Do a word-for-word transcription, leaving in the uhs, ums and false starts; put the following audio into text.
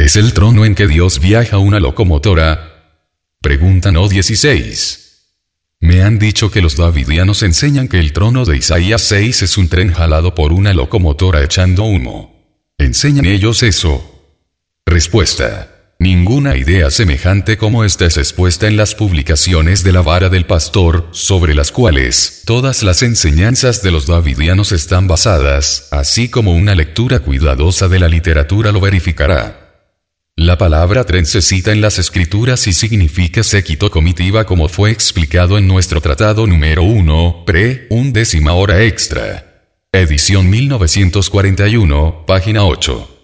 ¿Es el trono en que Dios viaja una locomotora? Pregunta no dieciséis. Me han dicho que los davidianos enseñan que el trono de Isaías seis es un tren jalado por una locomotora echando humo. ¿Enseñan ellos eso? Respuesta. Ninguna idea semejante como esta es expuesta en las publicaciones de la vara del pastor, sobre las cuales todas las enseñanzas de los davidianos están basadas, así como una lectura cuidadosa de la literatura lo verificará. La palabra tren se cita en las escrituras y significa séquito comitiva como fue explicado en nuestro tratado número uno, pre, undécima hora extra. Edición mil novecientos cuarenta y uno, página ocho.